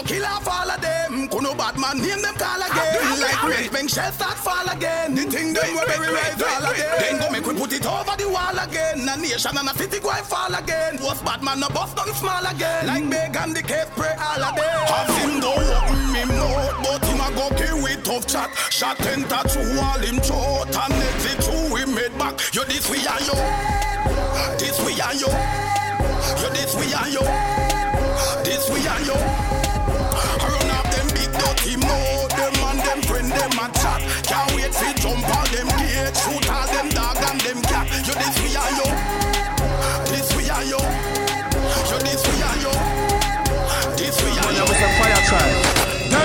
Kill off all of them. Kuno Batman name them call again. Like red bank shell start fall again. The thing them will very rise all again. Then go make we put it over the wall again. A nation and a city go and fall again. Was Batman no bust nothing small again. Like Megan the cave pray all of them. Have him go open me mouth, but him a go kill with tough chat. Shot enter through all him throat and exit through him made back. You this we are you. This we are you. You this we are you. This we are you. I run up them big dirty mouth. Them and them friend them a chat.